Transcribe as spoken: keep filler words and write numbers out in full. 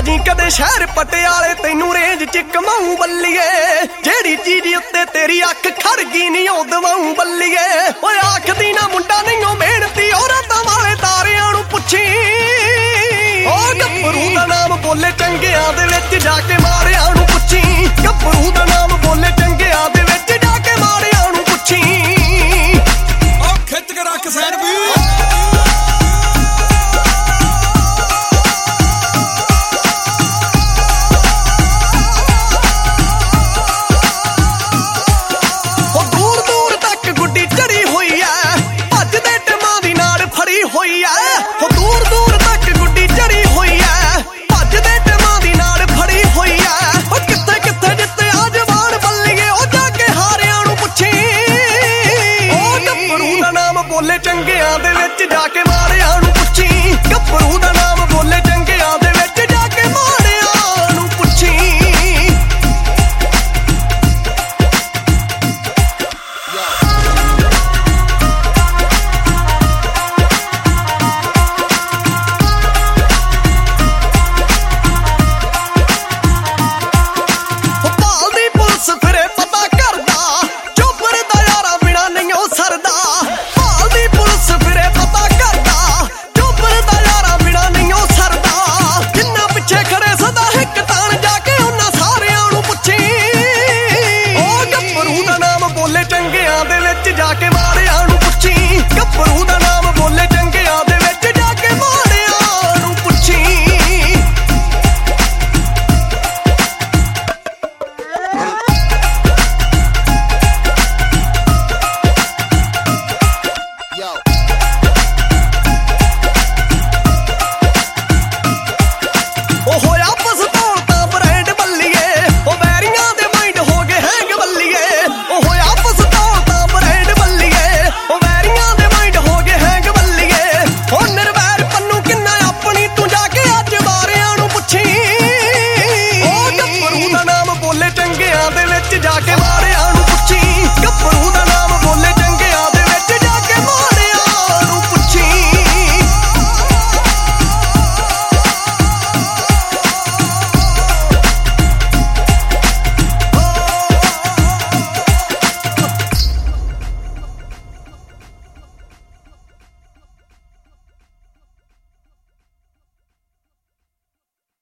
ਆਜੀ ਕਦੇ ਸ਼ਹਿਰ ਪਟਿਆਲੇ ਤੈਨੂੰ ਰੇਂਜ ਚ ਕਮਾਊ ਬੱਲੀਏ ਜਿਹੜੀ ਚੀਜ਼ ਉੱਤੇ ਤੇਰੀ ਅੱਖ ਖੜ ਗਈ ਨਹੀਂ ਉਹ ਦਵਾਊ ਬੱਲੀਏ ਓਏ ਆਖਦੀ ਨਾ ਮੁੰਡਾ ਨਹੀਂ ਉਹ ਮਿਹਨਤੀ ਉਹ ਰਾਤਾਂ ਵਾਲੇ ਤਾਰਿਆਂ ਨੂੰ ਪੁੱਛੀ ਉਹ ਗੱਭਰੂ ਦਾ ਨਾਮ ਬੋਲੇ ਚੰਗਿਆਂ ਦੇ ਵਿੱਚ ਜਾ ਕੇ ਮਾਰਿਆਂ ਨੂੰ ਪੁੱਛੀ ਗੱਭਰੂ ਦਾ ਨਾਮ ਬੋਲੇ ਚੰਗਿਆਂ ਦੇ ਵਿੱਚ ਜਾ ਕੇ ਮਾਰਿਆਂ ਨੂੰ ਪੁੱਛੀ ਉਹ ਖਿੱਚ ਕੇ ਰੱਖ ਸੈਨ ਵੀ